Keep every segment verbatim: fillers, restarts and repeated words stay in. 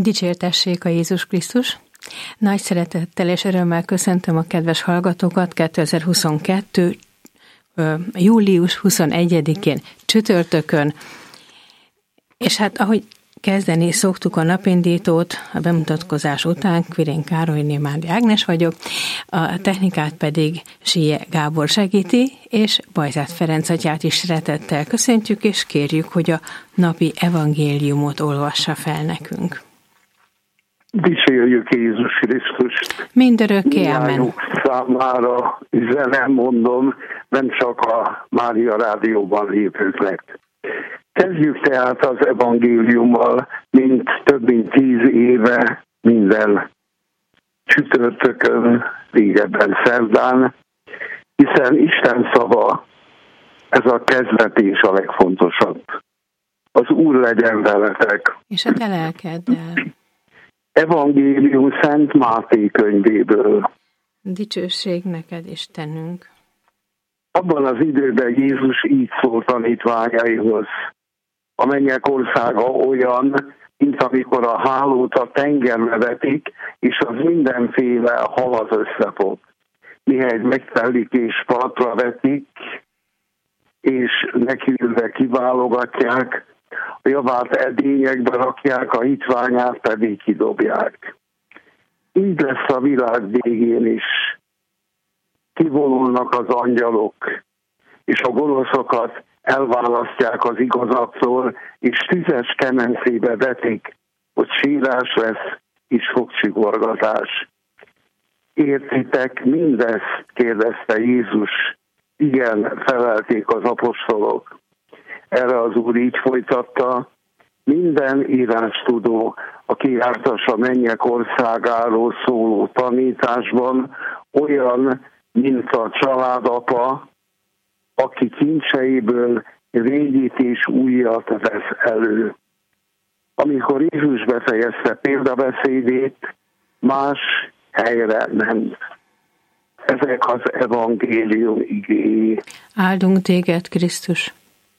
Dicsértessék a Jézus Krisztus! Nagy szeretettel és örömmel köszöntöm a kedves hallgatókat kétezer-huszonkettő. július huszonegyedikén csütörtökön, és hát ahogy kezdeni szoktuk a napindítót, a bemutatkozás után Kvirén Károlyné Mándi Ágnes vagyok, a technikát pedig Síje Gábor segíti, és Bajzát Ferenc atyát is szeretettel köszöntjük, és kérjük, hogy a napi evangéliumot olvassa fel nekünk. Dicsérjük Jézus Krisztust! Mindörökké, amen. Számára üzenem, mondom, nem csak a Mária Rádióban lévőknek. Kezdjük tehát az evangéliummal, mint több mint tíz éve minden csütörtökön, régebben szerdán, hiszen Isten szava, ez a kezdetés a legfontosabb. Az Úr legyen veletek. És a te lelkeddel. Evangélium Szent Máté könyvéből. Dicsőség neked, Istenünk. Abban az időben Jézus így szólt tanítványaihoz: a mennyek országa olyan, mint amikor a hálót a tengerbe vetik, és az mindenféle halat összefog. Mihelyt megtelik és partra vetik, és nekiülve kiválogatják, a javát edényekbe rakják, a hitványát pedig kidobják. Így lesz a világ végén is. Kivonulnak az angyalok, és a gonoszokat elválasztják az igazaktól, és tüzes kemencébe vetik, hogy sírás lesz, és fogcsigorgatás. Értitek mindezt? Kérdezte Jézus. Igen, felelték az apostolok. Erre az Úr így folytatta: minden írástudó, aki jártas a mennyek országáról szóló tanításban, olyan, mint a családapa, aki kincseiből régit és újat vesz elő. Amikor Jézus befejezte példabeszédét, más helyre ment. Ezek az evangélium igéi. Áldunk téged, Krisztus!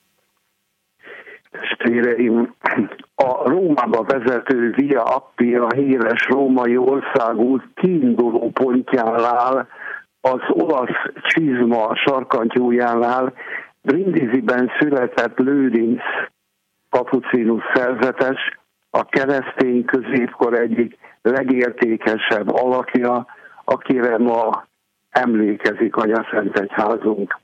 Testvéreim, a Rómába vezető Via Appia híres római országút kiinduló pontjánál, az olasz csizma sarkantyújánál Brindisiben született Lőrinc kapucinus szerzetes, a keresztény középkor egyik legértékesebb alakja, akire ma emlékezik anyaszentegyházunk.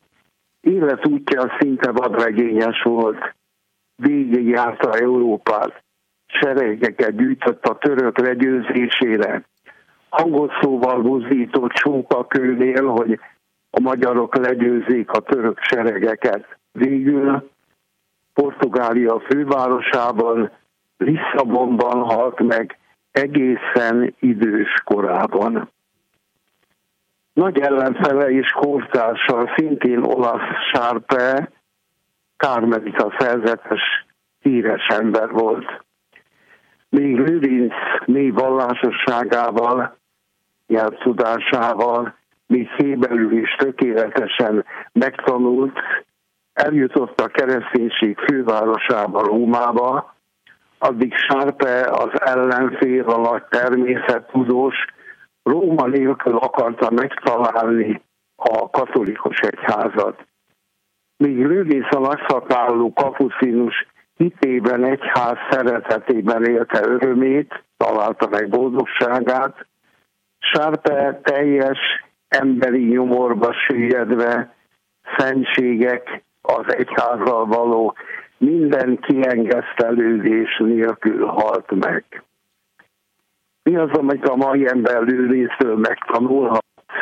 Életútja szinte vadregényes volt. Végigjárta Európát, seregeket gyűjtött a török legyőzésére. Hangos szóval buzdított csókakőnél, hogy a magyarok legyőzzék a török seregeket. Végül Portugália fővárosában, Lisszabonban halt meg egészen idős korában. Nagy ellenfele és kortársa, szintén olasz Sárpe, Kármelita szerzetes, híres ember volt. Még Lőrinc mély vallásosságával, nyelvtudásával, még szébelül is tökéletesen megtanult, eljutott a kereszténység fővárosába, Rómába, addig Sárpe, az ellenfél, a nagy természettudós, Róma nélkül akarta megtalálni a katolikus egyházat. Míg Lőrinc a nagyszakállú kapucinus hitében, egyház szeretetében élte örömét, találta meg boldogságát, Sárpe teljes emberi nyomorba süllyedve, szentségek, az egyházzal való minden kiengesztelődés nélkül halt meg. Mi az, amit a mai ember Lőrinctől megtanulhat?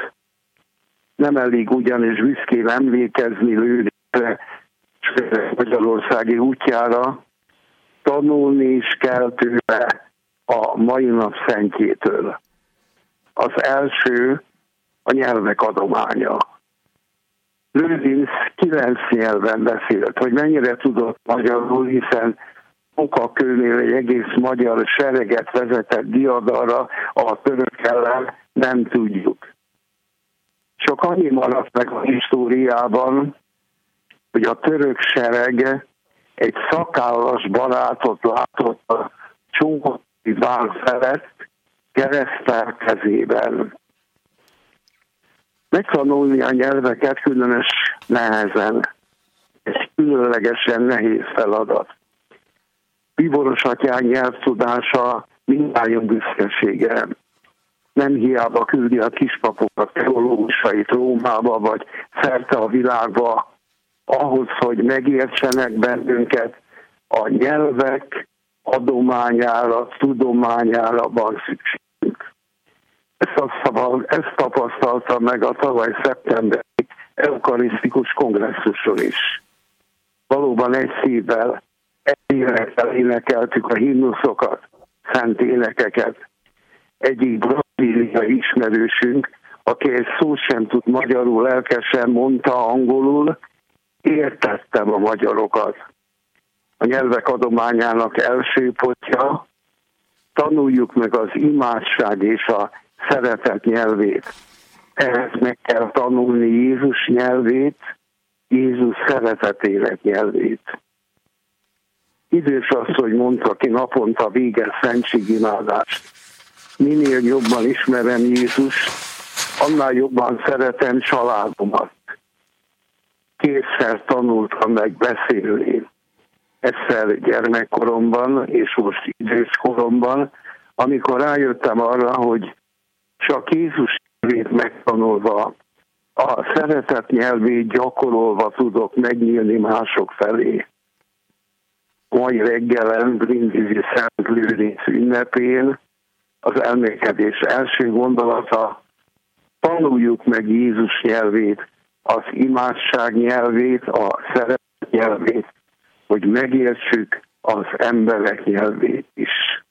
Nem elég ugyanis büszkén emlékezni Lőrincre, Magyarországi útjára, tanulni is kell tőle a mai nap szentjétől. Az első a nyelvek adománya. Lőrinc kilenc nyelven beszélt, hogy mennyire tudott magyarul, hiszen Csókakőnél egy egész magyar sereget vezetett diadalra a török ellen, nem tudjuk. Csak annyi maradt meg a históriában, hogy a török sereg egy szakállas barátot látott a Csókakő vár felett, kereszttel kezében. Megtanulni a nyelveket különös nehezen. Ez különlegesen nehéz feladat. Bíboros atyánk nyelvtudása mindannyiunk büszkesége. Nem hiába küldi a kispapokat, teológusait Rómába, vagy szerte a világba, ahhoz, hogy megértsenek bennünket, a nyelvek adományára, tudományára van szükségünk. Ezt, a, ezt tapasztalta meg a tavaly szeptemberi eukarisztikus kongresszuson is. Valóban egy szívvel, egy énekkel énekeltük a himnuszokat, szent énekeket. Egyik brazíliai ismerősünk, aki egy szót sem tud magyarul, lelkesen mondta angolul, értettem a magyarokat. A nyelvek adományának első pontja, tanuljuk meg az imádság és a szeretet nyelvét. Ehhez meg kell tanulni Jézus nyelvét, Jézus szeretetének nyelvét. Idős asszony mondta, aki naponta végez szentségimádást. Minél jobban ismerem Jézust, annál jobban szeretem családomat. Kétszer tanultam meg beszélni. Egyszer gyermekkoromban, és most időskoromban, amikor rájöttem arra, hogy csak Jézus nyelvét megtanulva, a szeretet nyelvét gyakorolva tudok megnyílni mások felé. Mai reggelen, Brindisi Szent Lőrinc ünnepén az elmélkedés első gondolata, tanuljuk meg Jézus nyelvét, az imádság nyelvét, a szeretet nyelvét, hogy megértsük az emberek nyelvét is.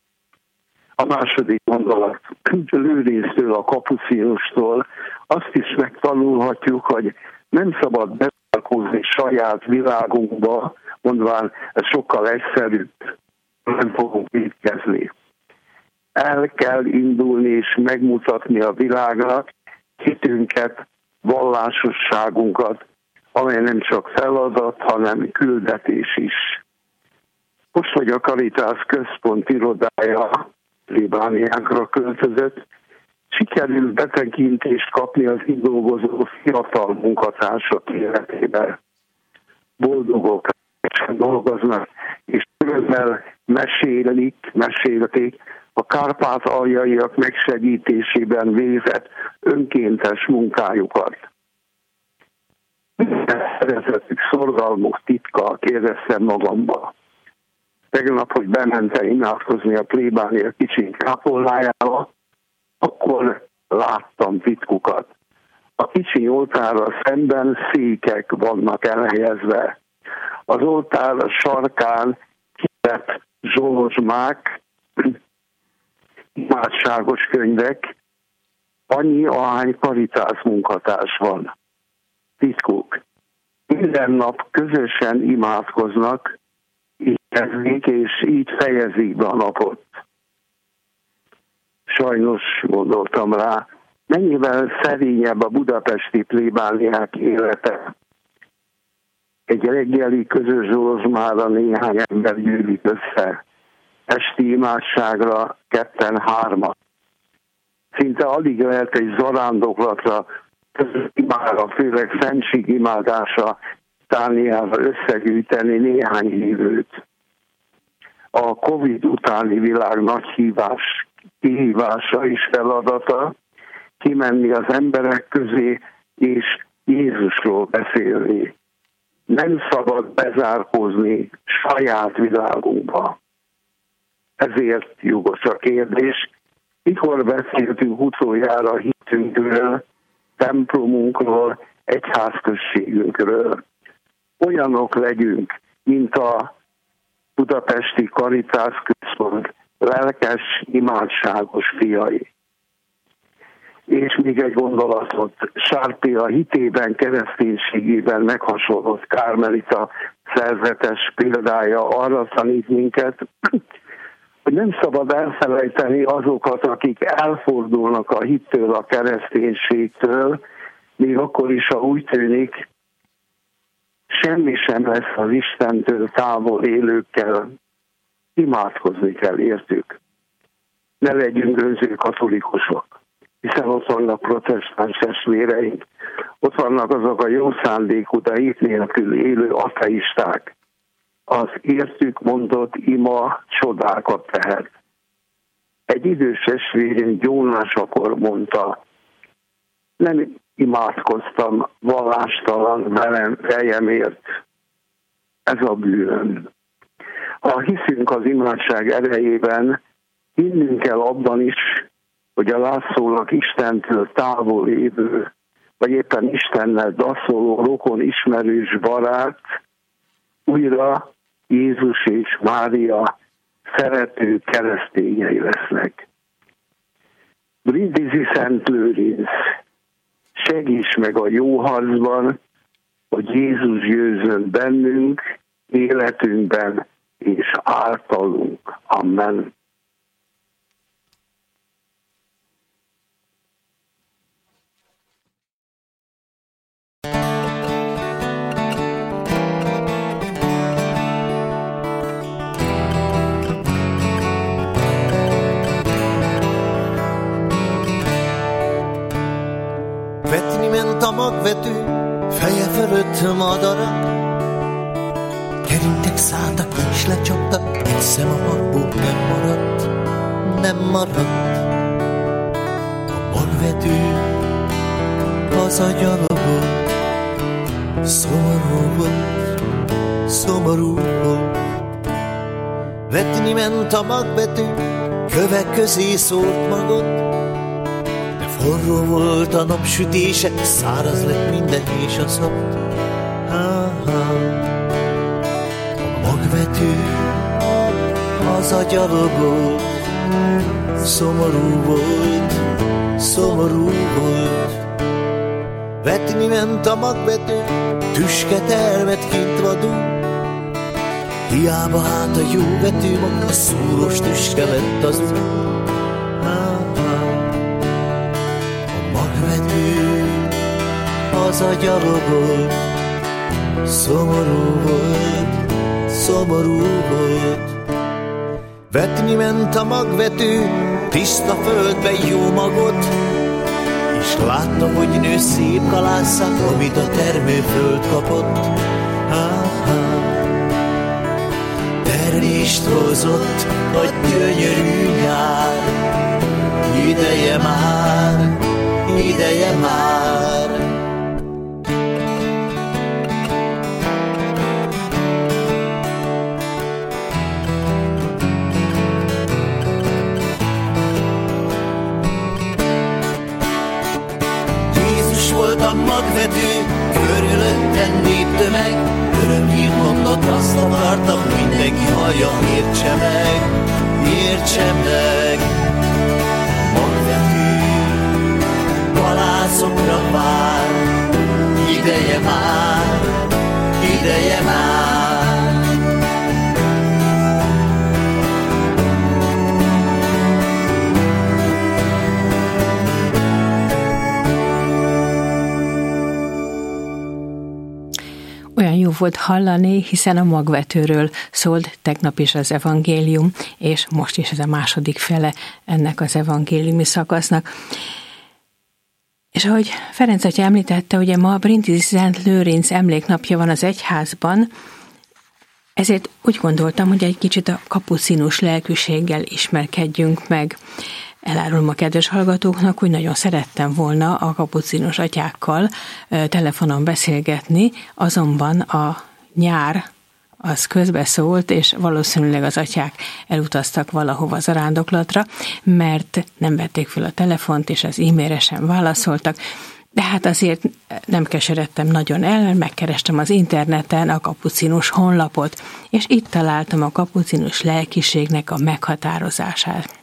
A második gondolat Lőrinctől, a kapucinustól azt is megtanulhatjuk, hogy nem szabad bezárkózni saját világunkba, mondván ez sokkal egyszerűbb, nem fogunk vétkezni. El kell indulni és megmutatni a világnak hitünket, vallásosságunkat, amely nem csak feladat, hanem küldetés is. Most, hogy a Caritas központ irodája plébániánkra költözött, sikerült betekintést kapni az itt dolgozó fiatal munkatársak életébe. Boldogok dolgoznak, és örömmel mesélik, mesélték a kárpát-aljaiak megsegítésében végzett önkéntes munkájukat. Szeretetük, szorgalmuk titka, kérdeztem magamba. Tegnap, hogy bementem imádkozni a plébánia kicsi kápolnájába, akkor láttam titkukat. A kicsi oltárra szemben székek vannak elhelyezve. Az oltár sarkán kitett zsolozsmák, imádságos könyvek, annyi, ahány Caritas munkatárs van. Titkuk. Minden nap közösen imádkoznak, így kezdik, és így fejezik be a napot. Sajnos gondoltam rá, mennyivel szerényebb a budapesti plébániák élete. Egy reggeli közös zsolozsmára néhány ember gyűlik össze, esti imádságra ketten-hármat. Szinte alig lehet egy zarándoklatra, imára, főleg szentségimádása tániával összegyűjteni néhány hívőt. A Covid utáni világ nagy hívás, kihívása és feladata kimenni az emberek közé és Jézusról beszélni. Nem szabad bezárkózni saját világunkba. Ezért jogos a kérdés, mikor beszéltünk utoljára hitünkről, templomunkról, egyházközségünkről. Olyanok legyünk, mint a budapesti Caritas központ lelkes, imádságos fiai. És még egy gondolatot, Sárpé a hitében, kereszténységében meghasonlott kármelita szerzetes példája arra tanít minket, hogy nem szabad elfelejteni azokat, akik elfordulnak a hittől, a kereszténységtől, még akkor is, ha úgy tűnik, semmi sem lesz az Istentől távol élőkkel, imádkozni kell értük. ne legyünk önző katolikusok, hiszen ott vannak protestáns testvéreink, ott vannak azok a jó szándékú, de hit nélkül élő ateisták. Az értük mondott ima csodákat tehet. Egy idős testvérünk gyónásakor mondta, nem imádkoztam vallástalan velem fejemért, ez a bűnöm. Ha hiszünk az imádság erejében, hinnünk kell abban is, hogy a látszólag Istentől távol lévő, vagy éppen Istennel daszoló, rokon, ismerős barát újra Jézus és Mária szerető keresztényei lesznek. Brindisi Szent Lőrinc, segíts meg a jó harcban, hogy Jézus győzön bennünk, életünkben és általunk. Amen. Vetni ment a magvető, feje fölött madarak, kerintek szálltak és lecsaptak, egy szem a magból nem maradt, nem maradt. A magvető hazagyalogolt, szomorú volt, szomorú volt. Vetni ment a magvető, kövek közé szólt magot, forró volt a napsütése, száraz lett minden és a szabad. A magvető hazagyalogolt, szomorú volt, szomorú volt. Vetni ment a magvető, tüske termet kint vadul, hiába hát a jó vető mag, a szúros tüske lett az úr. Hazagyalogolt, szomorú volt, szomorú volt. Vetni ment a magvető, tiszta földbe jó magot, és látta, hogy nő szép kalásszák, amit a termőföld kapott. Ha-ha. Termést hozott a gyönyörű nyár, ideje már, ideje már. A magvető, körülötten néptömeg, örömhír mondott, azt akartam, mindenki hallja, értse meg, értse meg. A magvető palászokra vár, ideje már, ideje már. Olyan jó volt hallani, hiszen a magvetőről szólt tegnap is az evangélium, és most is ez a második fele ennek az evangéliumi szakasznak. És ahogy Ferenc atya említette, ugye ma Brindisi Szent Lőrinc emléknapja van az egyházban, ezért úgy gondoltam, hogy egy kicsit a kapucinus lelkűséggel ismerkedjünk meg. Elárulom a kedves hallgatóknak, hogy nagyon szerettem volna a kapucinus atyákkal telefonon beszélgetni, azonban a nyár az közbeszólt, és valószínűleg az atyák elutaztak valahova zarándoklatra, mert nem vették fel a telefont, és az e-mailre sem válaszoltak. De hát azért nem keseredtem nagyon el, mert megkerestem az interneten a kapucinus honlapot, és itt találtam a kapucinus lelkiségnek a meghatározását.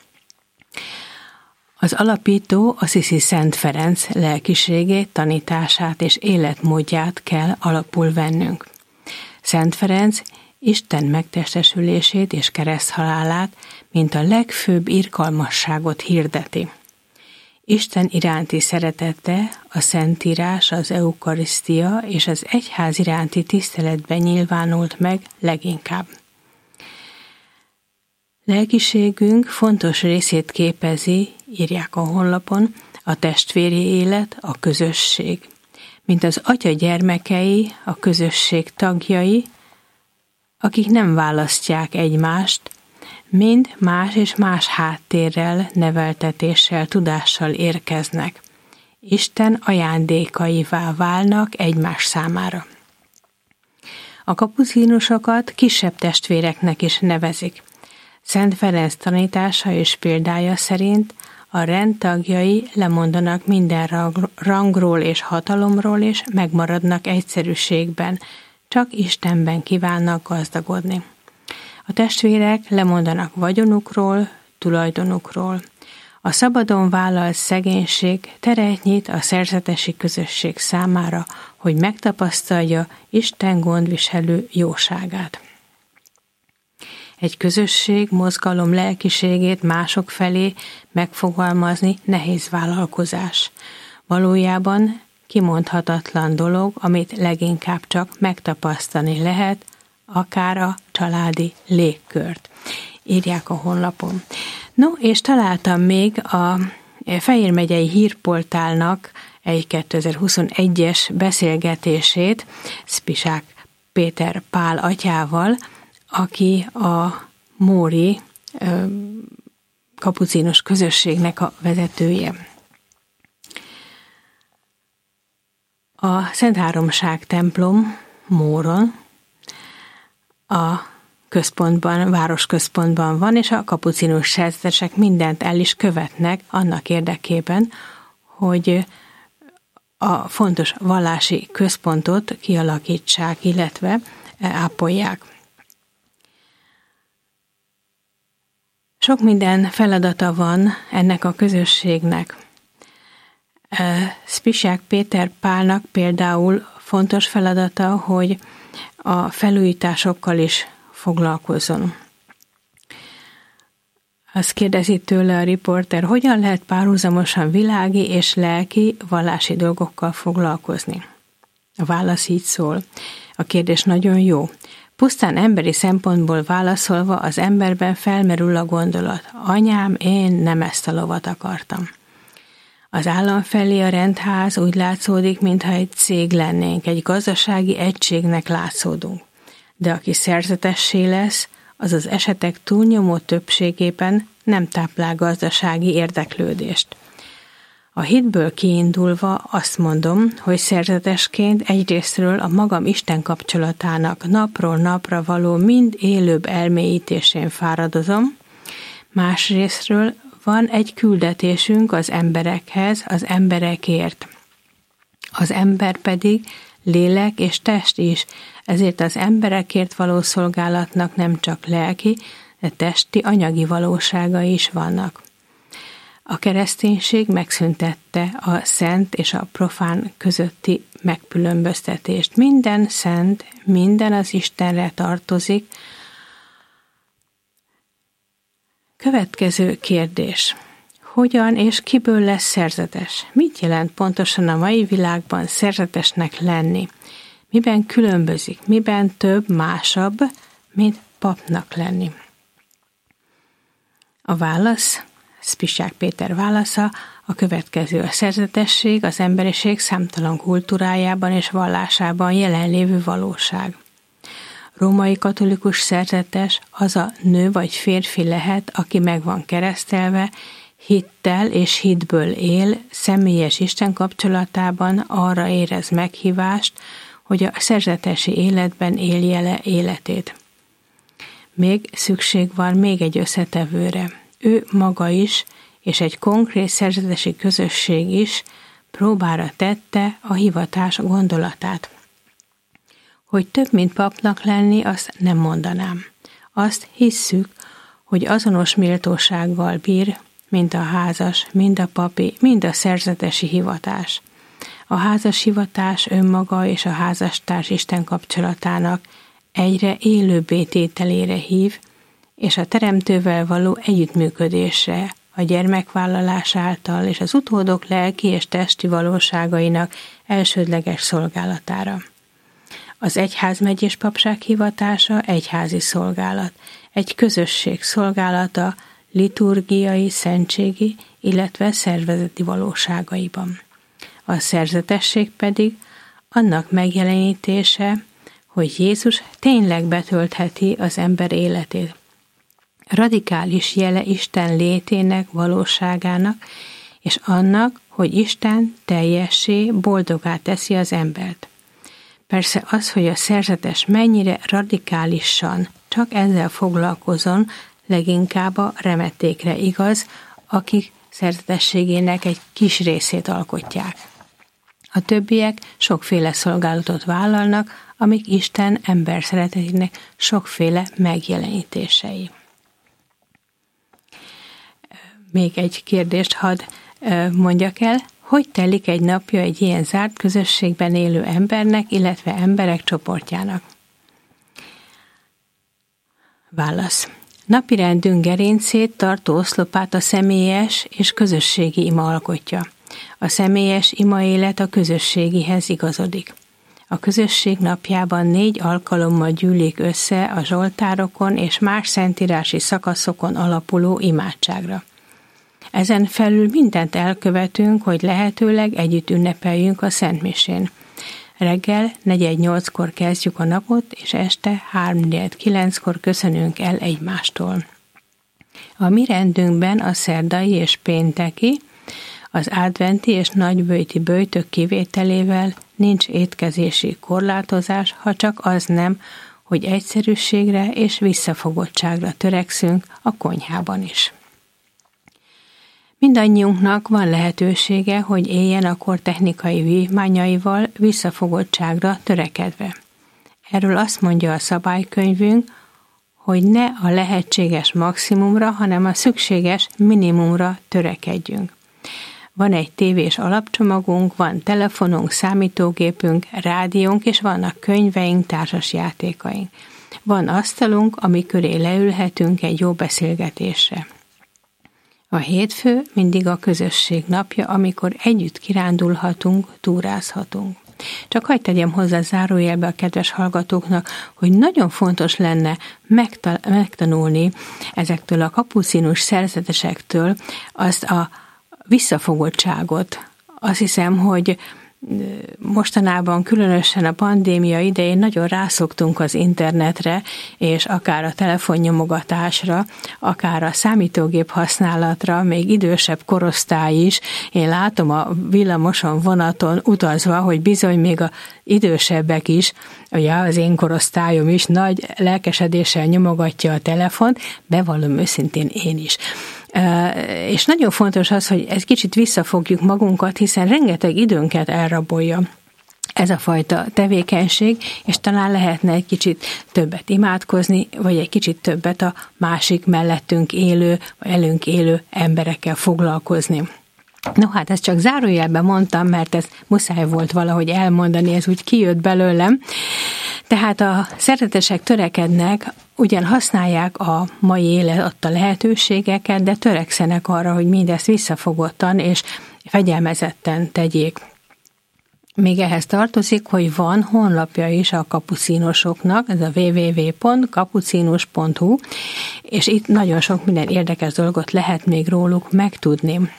Az alapító Assisi Szent Ferenc lelkiségét, tanítását és életmódját kell alapul vennünk. Szent Ferenc Isten megtestesülését és kereszthalálát, mint a legfőbb irgalmasságot hirdeti. Isten iránti szeretete, a Szentírás, az eukarisztia és az egyház iránti tiszteletben nyilvánult meg leginkább. Lelkiségünk fontos részét képezi, írják a honlapon, a testvéri élet, a közösség. Mint az atya gyermekei, a közösség tagjai, akik nem választják egymást, mind más és más háttérrel, neveltetéssel, tudással érkeznek. Isten ajándékaivá válnak egymás számára. A kapucinusokat kisebb testvéreknek is nevezik. Szent Ferenc tanítása és példája szerint a rend tagjai lemondanak minden rangról és hatalomról, és megmaradnak egyszerűségben, csak Istenben kívánnak gazdagodni. A testvérek lemondanak vagyonukról, tulajdonukról. A szabadon vállalt szegénység teret nyit a szerzetesi közösség számára, hogy megtapasztalja Isten gondviselő jóságát. Egy közösség, mozgalom lelkiségét mások felé megfogalmazni nehéz vállalkozás. Valójában kimondhatatlan dolog, amit leginkább csak megtapasztalni lehet, akár a családi légkört. Írják a honlapon. No, és találtam még a Fejér megyei hírportálnak egy kétezer-huszonegyes beszélgetését Spisák Péter Pál atyával, aki a móri kapucinus közösségnek a vezetője. A Szent Háromság templom Móron a központban, városközpontban van, és a kapucinus szerzetesek mindent el is követnek annak érdekében, hogy a fontos vallási központot kialakítsák, illetve ápolják. Sok minden feladata van ennek a közösségnek. Spisák Péter Pálnak például fontos feladata, hogy a felújításokkal is foglalkozzon. Azt kérdezi tőle a riporter, hogyan lehet párhuzamosan világi és lelki vallási dolgokkal foglalkozni. A válasz így szól. A kérdés nagyon jó. Pusztán emberi szempontból válaszolva az emberben felmerül a gondolat. Anyám, én nem ezt a lovat akartam. Az állam felé a rendház úgy látszódik, mintha egy cég lennénk, egy gazdasági egységnek látszódunk. De aki szerzetessé lesz, az az esetek túlnyomó többségében nem táplál gazdasági érdeklődést. A hitből kiindulva azt mondom, hogy szerzetesként egyrésztről a magam Isten kapcsolatának napról napra való mind élőbb elmélyítésén fáradozom, másrésztről van egy küldetésünk az emberekhez, az emberekért. Az ember pedig lélek és test is, ezért az emberekért való szolgálatnak nem csak lelki, de testi, anyagi valóságai is vannak. A kereszténység megszüntette a szent és a profán közötti megkülönböztetést. Minden szent, minden az Istenre tartozik. Következő kérdés. Hogyan és kiből lesz szerzetes? Mit jelent pontosan a mai világban szerzetesnek lenni? Miben különbözik? Miben több, másabb, mint papnak lenni? A válasz, Spisák Péter válasza, a következő. A szerzetesség az emberiség számtalan kultúrájában és vallásában jelenlévő valóság. Római katolikus szerzetes az a nő vagy férfi lehet, aki meg van keresztelve, hittel és hitből él, személyes Isten kapcsolatában arra érez meghívást, hogy a szerzetesi életben élje le életét. Még szükség van még egy összetevőre. Ő maga is, és egy konkrét szerzetesi közösség is próbára tette a hivatás gondolatát. Hogy több, mint papnak lenni, azt nem mondanám. Azt hisszük, hogy azonos méltósággal bír, mint a házas, mind a papi, mind a szerzetesi hivatás. A házas hivatás önmaga és a házastárs Isten kapcsolatának egyre élőbbé tételére hív, és a teremtővel való együttműködésre, a gyermekvállalás által és az utódok lelki és testi valóságainak elsődleges szolgálatára. Az egyházmegyés papság hivatása egyházi szolgálat, egy közösség szolgálata liturgiai, szentségi, illetve szervezeti valóságaiban. A szerzetesség pedig annak megjelenítése, hogy Jézus tényleg betöltheti az ember életét. Radikális jele Isten létének, valóságának, és annak, hogy Isten teljessé, boldogá teszi az embert. Persze az, hogy a szerzetes mennyire radikálisan csak ezzel foglalkozon, leginkább a remetékre igaz, akik szerzetességének egy kis részét alkotják. A többiek sokféle szolgálatot vállalnak, amik Isten ember szeretetének sokféle megjelenítései. Még egy kérdést hadd mondjak el, hogy telik egy napja egy ilyen zárt közösségben élő embernek, illetve emberek csoportjának? Válasz. Napirendünk gerincét, tartó oszlopát a személyes és közösségi ima alkotja. A személyes ima élet a közösségihez igazodik. A közösség napjában négy alkalommal gyűlik össze a zsoltárokon és más szentírási szakaszokon alapuló imádságra. Ezen felül mindent elkövetünk, hogy lehetőleg együtt ünnepeljünk a szentmisén. Reggel negyed nyolckor kezdjük a napot, és este háromnegyed kilenckor köszönünk el egymástól. A mi rendünkben a szerdai és pénteki, az adventi és nagyböjti böjtök kivételével nincs étkezési korlátozás, ha csak az nem, hogy egyszerűségre és visszafogottságra törekszünk a konyhában is. Mindannyiunknak van lehetősége, hogy éljen a kor technikai vívmányaival visszafogottságra törekedve. Erről azt mondja a szabálykönyvünk, hogy ne a lehetséges maximumra, hanem a szükséges minimumra törekedjünk. Van egy tévés alapcsomagunk, van telefonunk, számítógépünk, rádiónk, és vannak könyveink, társasjátékaink. Van asztalunk, ami köré leülhetünk egy jó beszélgetésre. A hétfő mindig a közösség napja, amikor együtt kirándulhatunk, túrázhatunk. Csak hadd tegyem hozzá zárójelbe a kedves hallgatóknak, hogy nagyon fontos lenne megtanulni ezektől a kapucinus szerzetesektől azt a visszafogottságot. Azt hiszem, hogy mostanában különösen a pandémia idején nagyon rászoktunk az internetre, és akár a telefonnyomogatásra, akár a számítógép használatra, még idősebb korosztály is. Én látom a villamoson, vonaton utazva, hogy bizony még az idősebbek is, ugye az én korosztályom is nagy lelkesedéssel nyomogatja a telefont, bevallom őszintén én is. És nagyon fontos az, hogy egy kicsit visszafogjuk magunkat, hiszen rengeteg időnket elrabolja ez a fajta tevékenység, és talán lehetne egy kicsit többet imádkozni, vagy egy kicsit többet a másik mellettünk élő, vagy elünk élő emberekkel foglalkozni. No hát ezt csak zárójelben mondtam, mert ez muszáj volt valahogy elmondani, ez úgy kijött belőlem. Tehát a szerzetesek törekednek, ugyan használják a mai élet adta lehetőségeket, de törekszenek arra, hogy mindezt visszafogottan és fegyelmezetten tegyék. Még ehhez tartozik, hogy van honlapja is a kapucinosoknak, ez a double-u double-u double-u pont kapucinus pont hu, és itt nagyon sok minden érdekes dolgot lehet még róluk megtudni.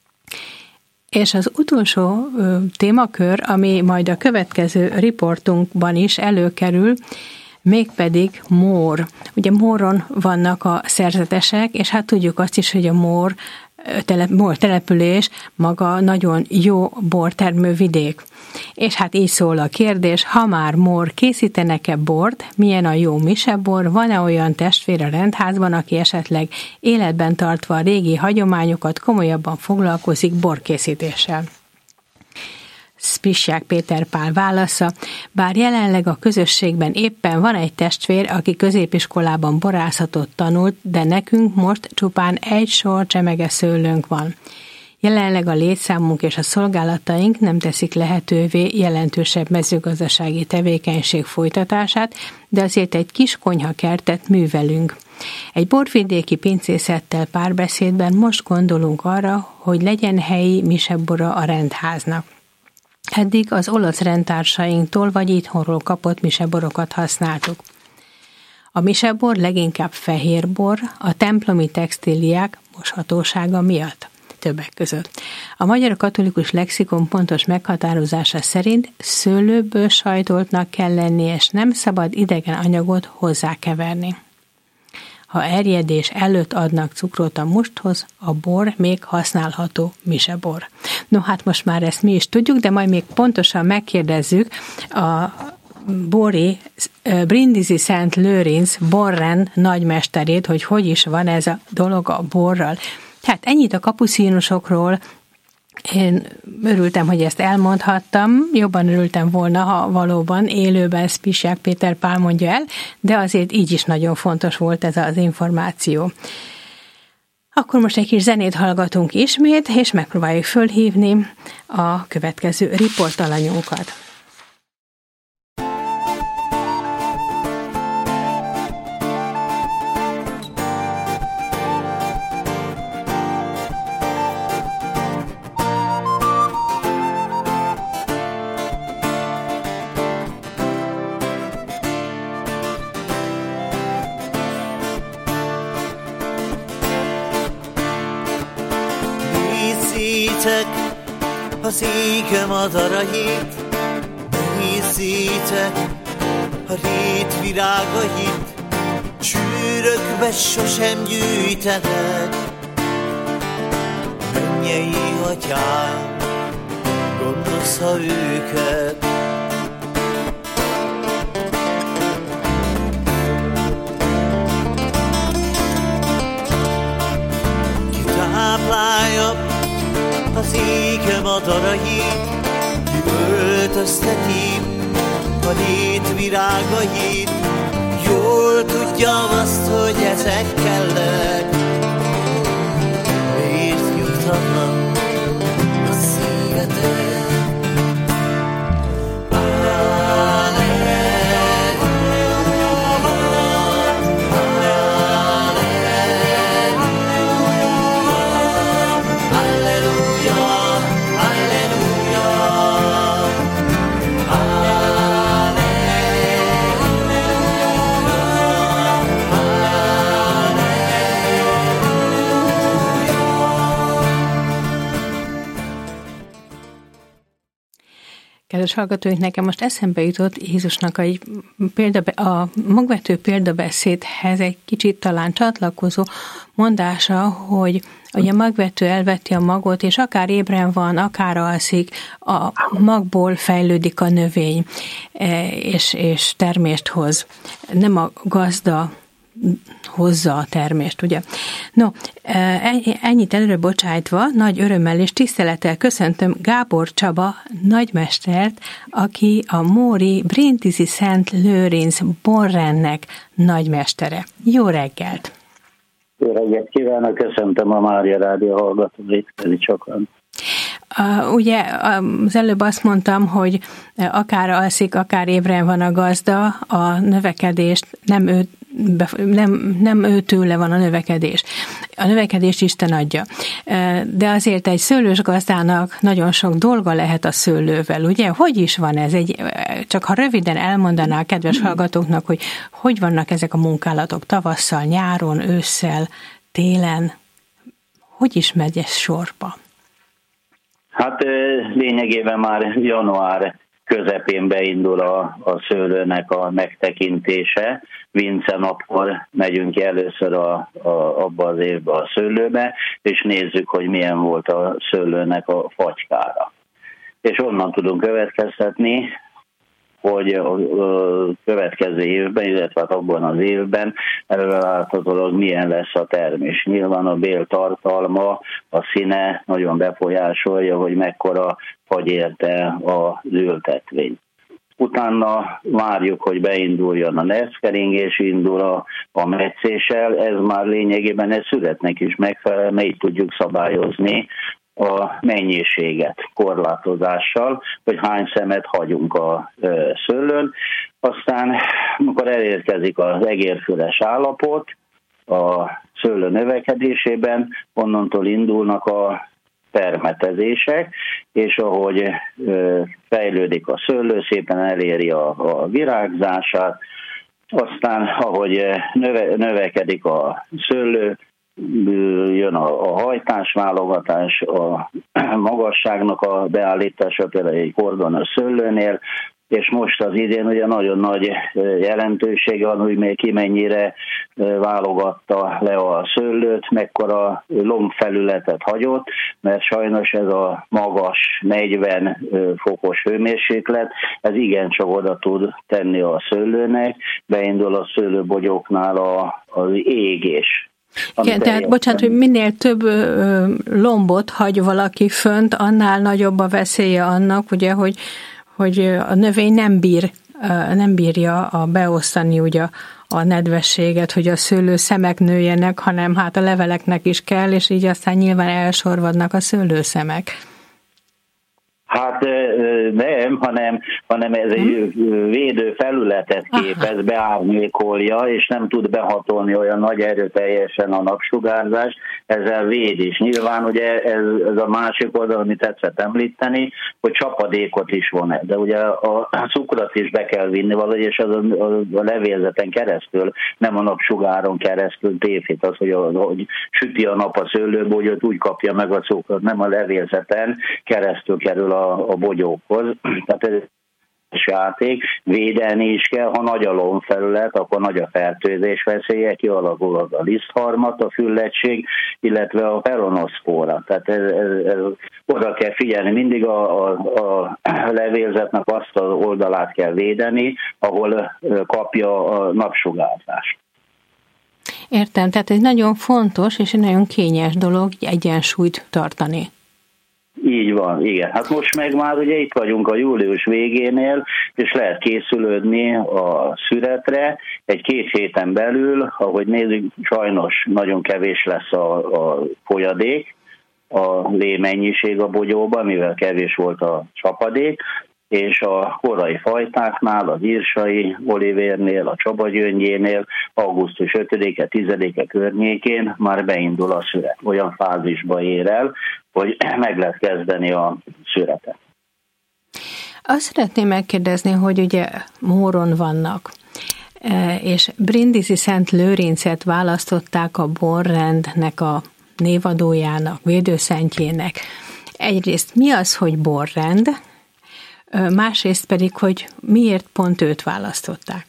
És az utolsó ö, témakör, ami majd a következő riportunkban is előkerül, mégpedig mór. Ugye móron vannak a szerzetesek, és hát tudjuk azt is, hogy a mór, telep, mór település maga nagyon jó bortermő vidék. És hát így szól a kérdés, ha már mór, készítenek-e bort, milyen a jó misebor, van-e olyan testvér a rendházban, aki esetleg életben tartva a régi hagyományokat komolyabban foglalkozik borkészítéssel? Spissák Péter Pál válasza, bár jelenleg a közösségben éppen van egy testvér, aki középiskolában borászatot tanult, de nekünk most csupán egy sor csemege szőlőnk van. Jelenleg a létszámunk és a szolgálataink nem teszik lehetővé jelentősebb mezőgazdasági tevékenység folytatását, de azért egy kis konyhakertet művelünk. Egy borvidéki pincészettel párbeszédben most gondolunk arra, hogy legyen helyi misebora a rendháznak. Eddig az olasz rendtársainktól vagy itthonról kapott miseborokat használtuk. A misebor leginkább fehérbor, a templomi textíliák moshatósága miatt. Többek között. A Magyar Katolikus Lexikon pontos meghatározása szerint szőlőből sajtoltnak kell lenni, és nem szabad idegen anyagot hozzákeverni. Ha erjedés előtt adnak cukrot a musthoz, a bor még használható misebor. No hát most már ezt mi is tudjuk, de majd még pontosan megkérdezzük a bori Brindisi Szent Lőrinc Borren nagymesterét, hogy hogy is van ez a dolog a borral. Hát ennyit a kapucinusokról. Én örültem, hogy ezt elmondhattam, jobban örültem volna, ha valóban élőben Spissiák Péter Pál mondja el, de azért így is nagyon fontos volt ez az információ. Akkor most egy kis zenét hallgatunk ismét, és megpróbáljuk fölhívni a következő riportalanyunkat. Az ége madarait, nézzétek, a rét virágait, csűrökbe sosem gyűjtenek. Mennyei atyám, gondozza őket. Ki táplálja az ége madarait, ki öltözteti a rét virágait, jól tudja azt, hogy ezek kellenek. Miért nyugtalan a szívetek? Kedves hallgatóink, nekem most eszembe jutott Jézusnak egy példabe, a magvető példabeszédhez egy kicsit talán csatlakozó mondása, hogy, hogy a magvető elveti a magot, és akár ébren van, akár alszik, a magból fejlődik a növény, és, és termést hoz. Nem a gazda hozza a termést, ugye? No, ennyit előre bocsájtva, nagy örömmel és tisztelettel köszöntöm Gábor Csaba nagymestert, aki a móri Brindisi Szent Lőrinc Borrennek nagymestere. Jó reggelt! Jó reggelt kívánok, köszöntöm a Mária Rádió hallgatóit, sokan. Uh, ugye az előbb azt mondtam, hogy akár alszik, akár ébren van a gazda, a növekedést nem ő, nem, nem ő tőle van a növekedés. A növekedést Isten adja. Uh, de azért egy szőlős gazdának nagyon sok dolga lehet a szőlővel, ugye? Hogy is van ez? Egy, csak ha röviden elmondaná a kedves hallgatóknak, hogy hogy vannak ezek a munkálatok tavasszal, nyáron, ősszel, télen, hogy is megy ez sorba? Hát lényegében már január közepén beindul a, a szőlőnek a megtekintése. Vince napkor megyünk először a, a, abba az évbe a szőlőbe, és nézzük, hogy milyen volt a szőlőnek a fagykára. És onnan tudunk következtetni, hogy a következő évben, illetve abban az évben előreláthatólag milyen lesz a termés. Nyilván a bél tartalma, a színe nagyon befolyásolja, hogy mekkora fagy érte az ültetvény. Utána várjuk, hogy beinduljon a nerszkeringés, indul a, a metszéssel, ez már lényegében ez születnek is megfelel, mert így tudjuk szabályozni a mennyiséget korlátozással, hogy hány szemet hagyunk a szőlőn. Aztán, amikor elérkezik az egérfüles állapot a szőlő növekedésében, onnantól indulnak a permetezések, és ahogy fejlődik a szőlő, szépen eléri a, a virágzását, aztán ahogy növe, növekedik a szőlő, jön a, a hajtásválogatás, a magasságnak a beállítása, például egy kordonos szőlőnél, és most az idén ugye nagyon nagy jelentősége van, hogy még ki mennyire válogatta le a szőlőt, mekkora lombfelületet hagyott, mert sajnos ez a magas negyven fokos hőmérséklet, ez igencsak oda tud tenni a szőlőnek, beindul a szőlőbogyóknál a, az égés. Igen, tehát bocsánat, hogy minél több ö, lombot hagy valaki fönt, annál nagyobb a veszélye annak, ugye, hogy, hogy a növény nem bír, nem bírja a beosztani ugye a nedvességet, hogy a szőlőszemek nőjenek, hanem hát a leveleknek is kell, és így aztán nyilván elsorvadnak a szőlőszemek. Hát nem, hanem, hanem ez egy védő felületet képez, beárnyékolja, és nem tud behatolni olyan nagy erőteljesen a napsugárzás, ezzel véd is. Nyilván ugye ez, ez a másik oldal, amit tetszett említeni, hogy csapadékot is von, de ugye a cukrot is be kell vinni valahogy, és az a, a, a levélzeten keresztül, nem a napsugáron keresztül tévhit az, hogy, a, hogy süti a nap a szőlőbogyót, úgy kapja meg a cukrot, nem a levélzeten keresztül kerül a a bogyókhoz, tehát ez is játék, védelni is kell, ha nagy a lombfelület, akkor nagy a fertőzés veszélye, kialakul az a lisztharmat, a füllettség, illetve a peronoszpóra. Tehát ez, ez, ez, oda kell figyelni, mindig a, a, a levélzetnek azt az oldalát kell védeni, ahol kapja a napsugárzást. Értem, tehát ez nagyon fontos és egy nagyon kényes dolog egyensúlyt tartani. Így van, igen. Hát most meg már ugye itt vagyunk a július végénél, és lehet készülődni a szüretre. Egy-két héten belül, ahogy nézzük, sajnos nagyon kevés lesz a, a folyadék, a lémennyiség a bogyóban, mivel kevés volt a csapadék, és a korai fajtáknál, az írsai olivérnél, a csabagyöngyénél augusztus ötödike, tizedike környékén már beindul a szüret. Olyan fázisba ér el, hogy meg lehet kezdeni a szüretet. Azt szeretném megkérdezni, hogy ugye Móron vannak, és Brindisi Szent Lőrincet választották a borrendnek a névadójának, védőszentjének. Egyrészt mi az, hogy borrend, másrészt pedig, hogy miért pont őt választották?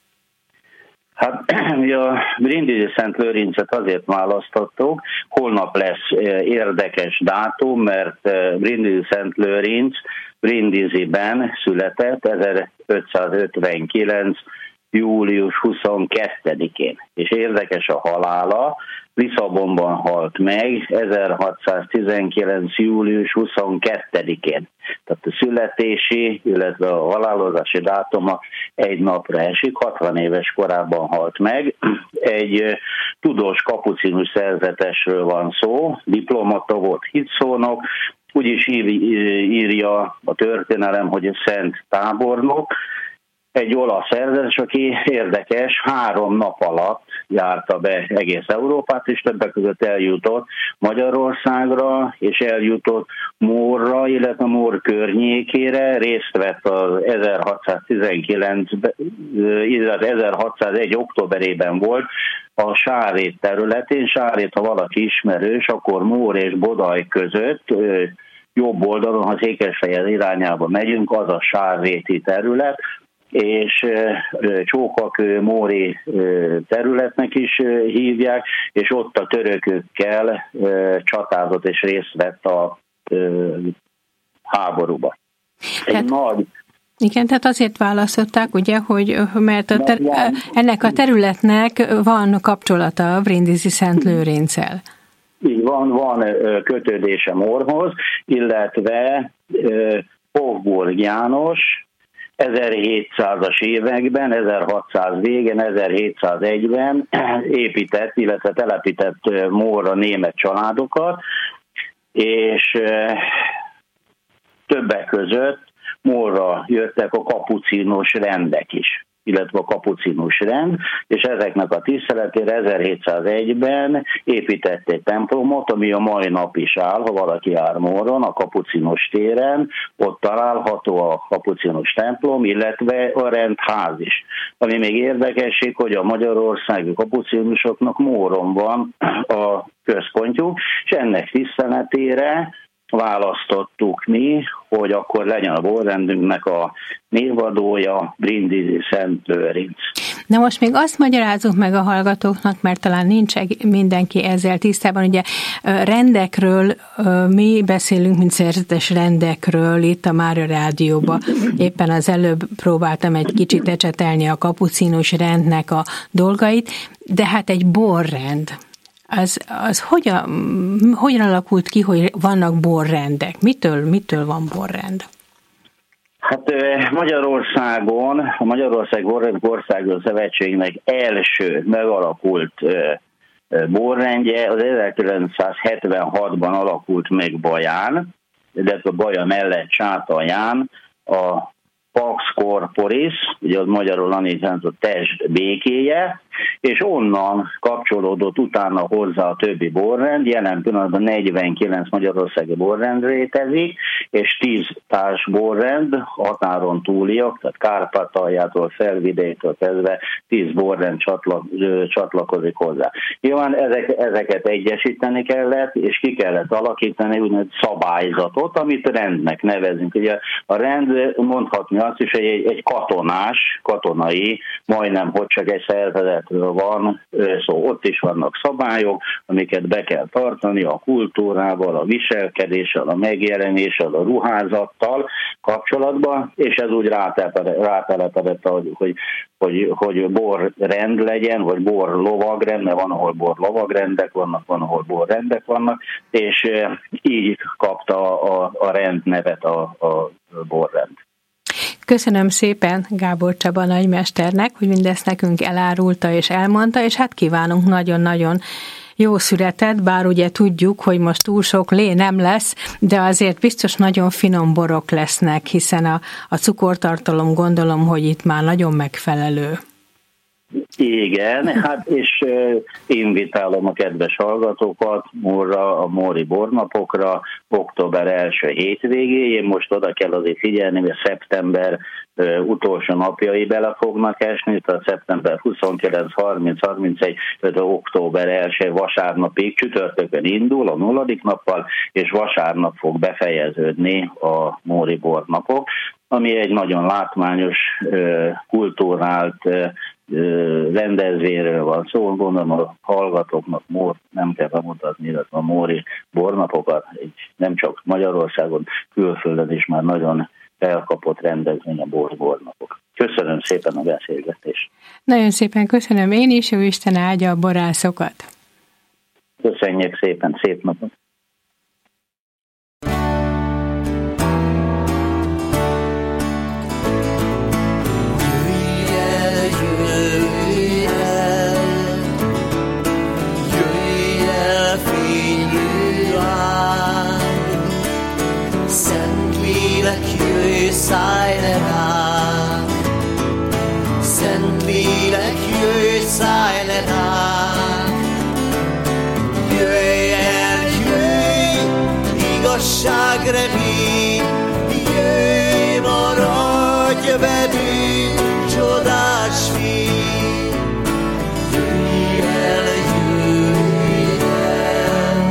Hát mi a Brindisi Szent Lőrincet azért választottuk, holnap lesz érdekes dátum, mert Brindisi Szent Lőrinc Brindisiben született ezerötszázötvenkilenc. július huszonkettedikén, és érdekes a halála, Lisszabonban halt meg ezerhatszáztizenkilenc. július huszonkettedikén. Tehát a születési, illetve a halálozási dátuma egy napra esik, hatvan éves korában halt meg. Egy tudós kapucinus szerzetesről van szó, diplomata volt, hitszónok, úgy is írja a történelem, hogy szent tábornok, egy olasz szerzetes, aki érdekes, három nap alatt járta be egész Európát, és többek között eljutott Magyarországra, és eljutott Mórra, illetve Mór környékére, részt vett az ezerhatszáztizenkilenc, illetve ezerhatszázegy októberében volt a Sárét területén. Sárét, ha valaki ismerős, akkor Mór és Bodaj között, jobb oldalon, ha Székesfehér irányába megyünk, az a sárréti terület, és Csókakő móri területnek is hívják, és ott a törökökkel csatázott és részt vett a háborúba. Egy tehát, nagy... Igen, tehát azért választották, ugye, hogy mert a ter- ennek a területnek van kapcsolata a Brindisi Szent Lőrinccel. Így van, van kötődése Mórhoz, illetve Hofburg János ezerhétszázas években, ezerhatszáz végén, ezerhétszázegyben épített, illetve telepített Mórra német családokat, és többek között Mórra jöttek a kapucinos rendek is. illetve a kapucinus rend, és ezeknek a tiszteletére ezerhétszázegyben épített egy templomot, ami a mai nap is áll, ha valaki jár Móron, a Kapucinus téren, ott található a kapucinus templom, illetve a rendház is. Ami még érdekesség, hogy a magyarországi kapucinusoknak Móron van a központjuk, és ennek tiszteletére választottuk mi, hogy akkor legyen a borrendünknek a névadója Brindisi Szent Lőrinc. Na most még azt magyarázzuk meg a hallgatóknak, mert talán nincs mindenki ezzel tisztában, ugye rendekről mi beszélünk, mint szerzetes rendekről itt a Mária Rádióban. Éppen az előbb próbáltam egy kicsit ecsetelni a kapucinus rendnek a dolgait, de hát egy borrend, az, az hogyan, hogyan alakult ki, hogy vannak borrendek? Mitől, mitől van borrend? Hát Magyarországon, a Magyarország Borrendországos Szövetségnek első megalakult borrendje az ezerkilencszázhetvenhatban alakult meg Baján, illetve Baja mellett Csátalján a Pax Corporis, ugye az magyarul annyit jelent a test békéje, és onnan kapcsolódott utána hozzá a többi borrend, jelen pillanatban negyvenkilenc magyarországi borrend létezik, és tíz társ borrend, határon túliak, tehát Kárpátaljától, Felvidéktől kezdve tíz borrend csatlak, csatlakozik hozzá. Nyilván ezek, ezeket egyesíteni kellett, és ki kellett alakítani úgynevezett szabályzatot, amit rendnek nevezünk. Ugye a rend mondhatni azt is, hogy egy, egy katonás, katonai, majdnem hogy csak egy szervezet van, szó ott is vannak szabályok, amiket be kell tartani a kultúrával, a viselkedéssel, a megjelenéssel, a ruházattal kapcsolatban, és ez úgy rátelepedett, hogy, hogy, hogy, hogy borrend legyen, vagy bor lovagrend, mert van, ahol bor lovagrendek vannak, van, ahol borrendek vannak, és így kapta a, a rend nevet a, a borrend. Köszönöm szépen Gábor Csaba nagymesternek, hogy mindezt nekünk elárulta és elmondta, és hát kívánunk nagyon-nagyon jó születet, bár ugye tudjuk, hogy most túl sok lé nem lesz, de azért biztos nagyon finom borok lesznek, hiszen a, a cukortartalom gondolom, hogy itt már nagyon megfelelő. Igen, hát és uh, invitálom a kedves hallgatókat Mórra, a Móri bornapokra, október első hétvégéjén. Most oda kell azért figyelni, hogy szeptember uh, utolsó napjai bele fognak esni, tehát szeptember huszonkilenc, harminc, harmincegy, tehát október első vasárnapig, csütörtökön indul a nulladik nappal, és vasárnap fog befejeződni a Móri bornapok, ami egy nagyon látványos, uh, kulturált uh, rendezvényről van szó, gondolom a hallgatóknak Mór nem kell bemutatni, illetve a móri bornapokat, egy nem csak Magyarországon, külföldön is már nagyon elkapott rendezvény a bor bornapok. Köszönöm szépen a beszélgetést. Nagyon szépen köszönöm én is, jó Isten áldja a borászokat. Köszönjük szépen, szép napot. Szállj le rám, Szentlélek, jöjj, szállj le rám, jöjj el, jöjj, igazság remény, jöjj, maradj velünk, csodás fény, jöjj el, jöjj el,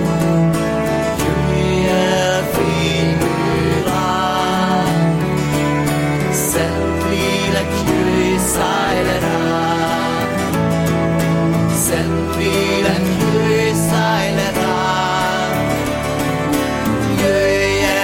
jöjj el, fényű láng, Szentlélek, jöjj, szállj le rám, Szentlélek, jöjj, szállj le rám, jöjj el,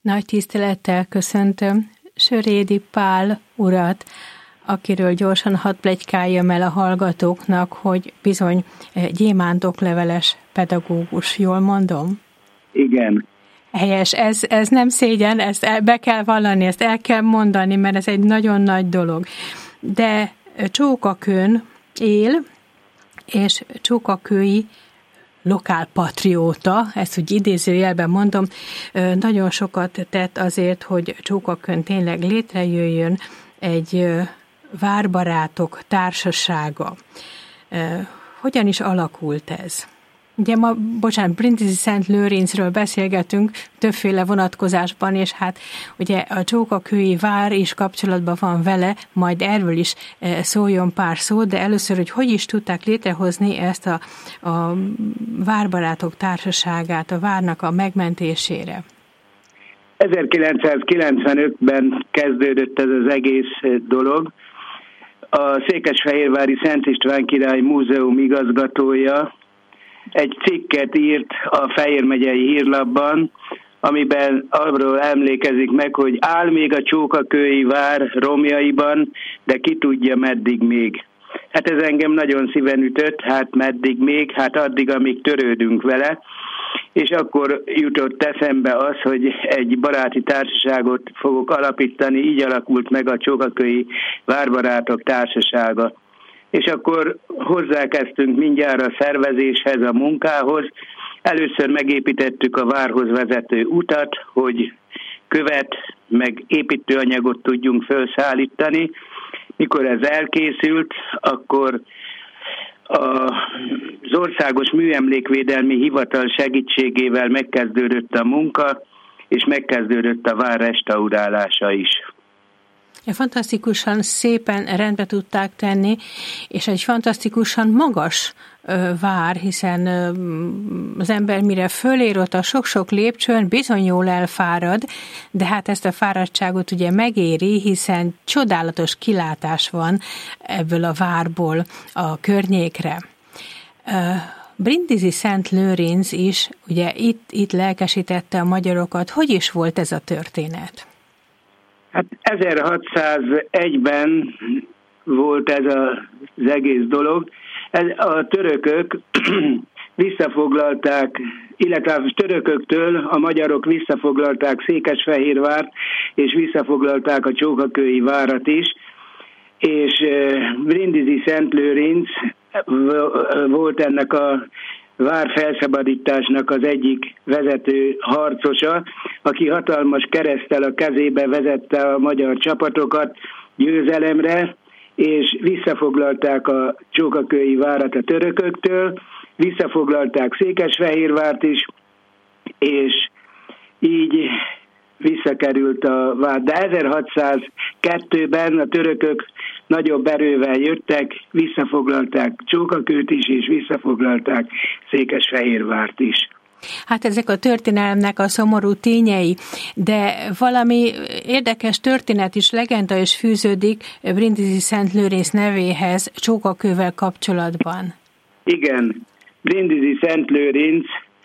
Nagy tisztelettel köszöntöm Sörédi Pál urat, akiről gyorsan hadd pletykáljam el a hallgatóknak, hogy bizony gyémántokleveles pedagógus, jól mondom? Igen. Helyes, ez, ez nem szégyen, ezt be kell vallani, ezt el kell mondani, mert ez egy nagyon nagy dolog. De Csókakőn él, és csókakői lokálpatrióta, ezt úgy idézőjelben mondom, nagyon sokat tett azért, hogy Csókakőn tényleg létrejöjjön egy várbarátok társasága. Hogyan is alakult ez? Ugye ma, bocsánat, Brindisi Szent Lőrincről beszélgetünk többféle vonatkozásban, és hát ugye a Csókakői vár is kapcsolatban van vele, majd erről is szóljon pár szót, de először, hogy hogy is tudták létrehozni ezt a, a várbarátok társaságát a várnak a megmentésére? ezerkilencszázkilencvenötben kezdődött ez az egész dolog. A Székesfehérvári Szent István Király Múzeum igazgatója egy cikket írt a Fejér megyei hírlapban, amiben arról emlékezik meg, hogy áll még a Csókakői vár romjaiban, de ki tudja meddig még. Hát ez engem nagyon szíven ütött, hát meddig még, hát addig, amíg törődünk vele, és akkor jutott eszembe az, hogy egy baráti társaságot fogok alapítani, így alakult meg a Csókakői Várbarátok Társasága. És akkor hozzákezdtünk mindjárt a szervezéshez, a munkához. Először megépítettük a várhoz vezető utat, hogy követ, meg építőanyagot tudjunk felszállítani. Mikor ez elkészült, akkor az Országos Műemlékvédelmi Hivatal segítségével megkezdődött a munka, és megkezdődött a vár restaurálása is. Fantasztikusan szépen rendbe tudták tenni, és egy fantasztikusan magas vár, hiszen az ember mire fölér ott a sok-sok lépcsőn, bizony jól elfárad, de hát ezt a fáradtságot ugye megéri, hiszen csodálatos kilátás van ebből a várból a környékre. Brindisi Szent Lőrinc is ugye itt, itt lelkesítette a magyarokat. Hogy is volt ez a történet? Hát ezerhatszázegyben volt ez az egész dolog. Ez a törökök visszafoglalták, illetve a törököktől a magyarok visszafoglalták Székesfehérvárt, és visszafoglalták a Csókakői várat is, és Brindisi Szent Lőrinc volt ennek a vár felszabadításnak az egyik vezető harcosa, aki hatalmas kereszttel a kezébe vezette a magyar csapatokat győzelemre, és visszafoglalták a Csókakői várat a törököktől, visszafoglalták Székesfehérvárt is, és így visszakerült a vár. De ezerhatszázkettőben a törökök nagyobb erővel jöttek, visszafoglalták Csókakőt is, és visszafoglalták Székesfehérvárt is. Hát ezek a történelemnek a szomorú tényei, de valami érdekes történet is, legenda is fűződik Brindisi Szent Lőrinc nevéhez Csókakővel kapcsolatban. Igen, Brindisi Szent Lőrinc,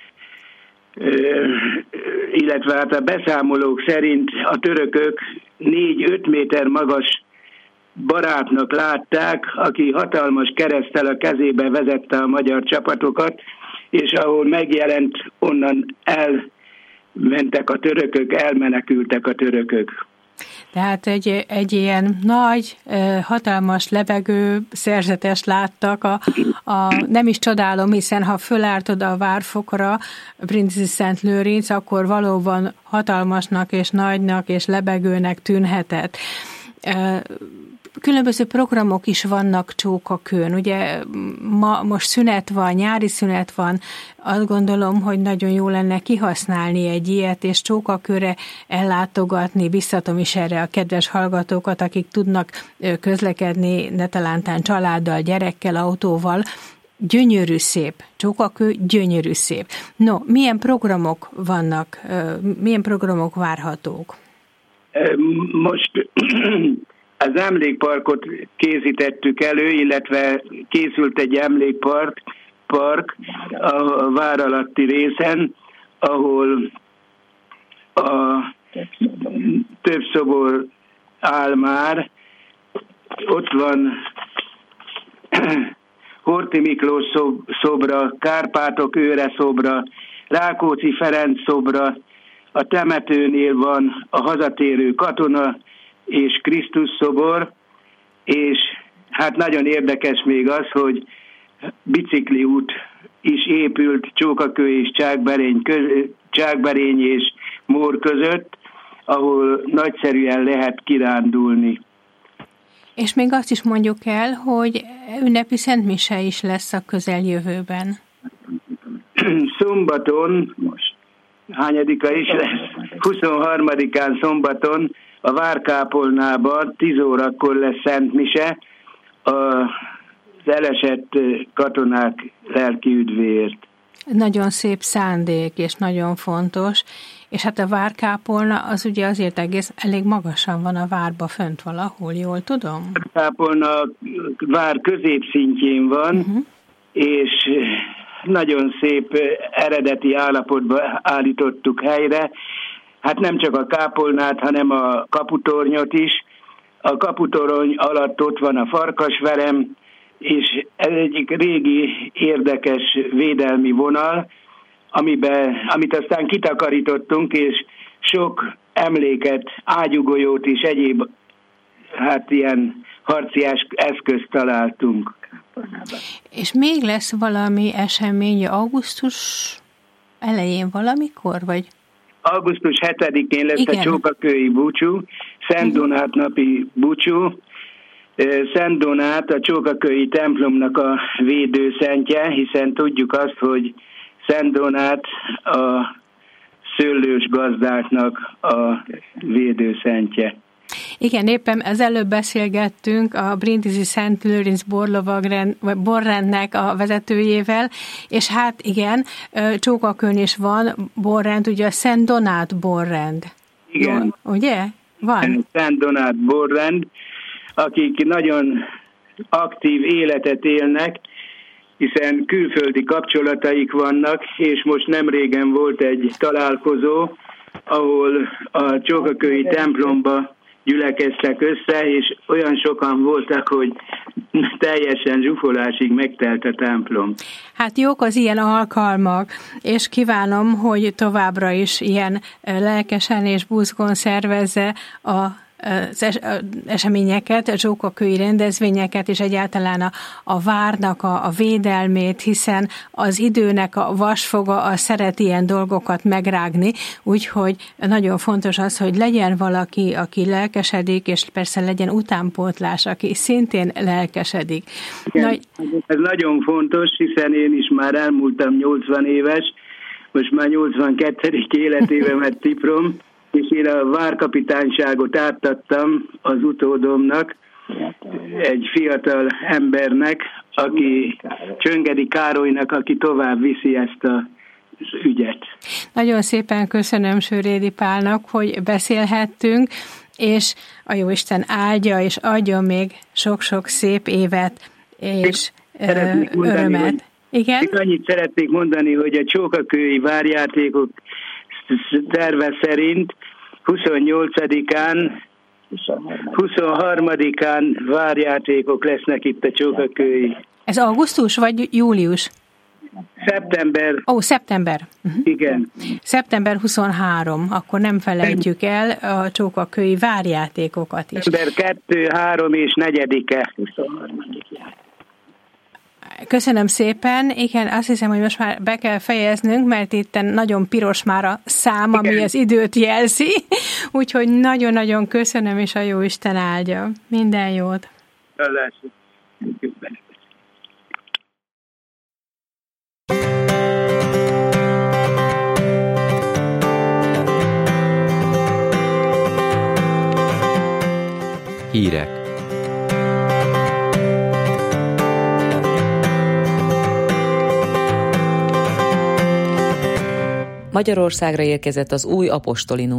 illetve hát a beszámolók szerint a törökök négy-öt méter magas barátnak látták, aki hatalmas kereszttel a kezébe vezette a magyar csapatokat, és ahol megjelent, onnan elmentek a törökök, elmenekültek a törökök. Tehát egy, egy ilyen nagy, hatalmas lebegő szerzetes láttak, a, a, nem is csodálom, hiszen ha fölártod a várfokra Brindisi Szent Lőrinc, akkor valóban hatalmasnak és nagynak és lebegőnek tűnhetett. Különböző programok is vannak Csókakőn. Ugye ma most szünet van, nyári szünet van, azt gondolom, hogy nagyon jó lenne kihasználni egy ilyet, és Csókakőre ellátogatni, biztatom is erre a kedves hallgatókat, akik tudnak közlekedni, netalántán családdal, gyerekkel, autóval. Gyönyörű szép, Csókakő gyönyörű szép. No, milyen programok vannak, milyen programok várhatók? Most az emlékparkot készítettük elő, illetve készült egy emlékpark park a vár alatti részen, ahol a több szobor áll már. Ott van Horthy Miklós szobra, Kárpátok őre szobra, Rákóczi Ferenc szobra, a temetőnél van a hazatérő katona és Krisztus szobor, és hát nagyon érdekes még az, hogy bicikliút is épült Csókakő és Csákberény, Csákberény és Mór között, ahol nagyszerűen lehet kirándulni. És még azt is mondjuk el, hogy ünnepi szentmise is lesz a közeljövőben. Szombaton, most hányadika is lesz? huszonharmadikán szombaton a Várkápolnában tíz órakor lesz szentmise az elesett katonák lelki üdvéért. Nagyon szép szándék, és nagyon fontos. És hát a Várkápolna az ugye azért egész elég magasan van a várba fönt valahol, jól tudom? A Várkápolna vár középszintjén van, uh-huh. és nagyon szép eredeti állapotba állítottuk helyre. Hát nem csak a kápolnát, hanem a kaputornyot is. A kaputorony alatt ott van a farkasverem, és ez egyik régi érdekes védelmi vonal, amiben, amit aztán kitakarítottunk, és sok emléket, ágyugolyót és egyéb hát ilyen harciás eszközt találtunk. És még lesz valami esemény augusztus elején valamikor, vagy? augusztus hetedikén lesz Igen. a csókakői búcsú, Szent Donát napi búcsú. Szent Donát a csókakői templomnak a védőszentje, hiszen tudjuk azt, hogy Szent Donát a szőlős gazdáknak a védőszentje. Igen, éppen az előbb beszélgettünk a Brindisi Szent Lőrinc borrendnek a vezetőjével, és hát igen, Csókakőn is van borrend, ugye a Szent Donát borrend. Igen. Jó, ugye? Van. Szent Donát borrend, akik nagyon aktív életet élnek, hiszen külföldi kapcsolataik vannak, és most nem régen volt egy találkozó, ahol a csókakői templomba gyülekeztek össze, és olyan sokan voltak, hogy teljesen zsúfolásig megtelt a templom. Hát jók az ilyen alkalmak, és kívánom, hogy továbbra is ilyen lelkesen és buzgón szervezze a az eseményeket, a csókakői rendezvényeket, és egyáltalán a, a várnak a, a védelmét, hiszen az időnek a vasfoga az szeret ilyen dolgokat megrágni, úgyhogy nagyon fontos az, hogy legyen valaki, aki lelkesedik, és persze legyen utánpótlás, aki szintén lelkesedik. Igen, Nagy... Ez nagyon fontos, hiszen én is már elmúltam nyolcvan éves, most már nyolcvankettedik életévemet tiprom, és én a várkapitányságot átadtam az utódomnak, egy fiatal embernek, aki Csöngedi Károlynak, aki tovább viszi ezt az ügyet. Nagyon szépen köszönöm Sőrédi Pálnak, hogy beszélhettünk, és a Jóisten áldja és adjon még sok-sok szép évet és Szeretnék mondani, örömet. Hogy, Igen? Annyit szeretnék mondani, hogy a csókakői várjátékok terve szerint huszonnyolcadikán, huszonharmadikán várjátékok lesznek itt a csókakői. Ez augusztus vagy július? Szeptember. Ó, szeptember. Uh-huh. Igen. szeptember huszonharmadika, akkor nem felejtjük el a csókakői várjátékokat is. Szeptember kettő, három és negyedike. Köszönöm szépen. Igen, azt hiszem, hogy most már be kell fejeznünk, mert itt nagyon piros már a szám, ami Igen. az időt jelzi. Úgyhogy nagyon-nagyon köszönöm, és a Jóisten áldja. Minden jót. Hírek. Magyarországra érkezett az új apostoli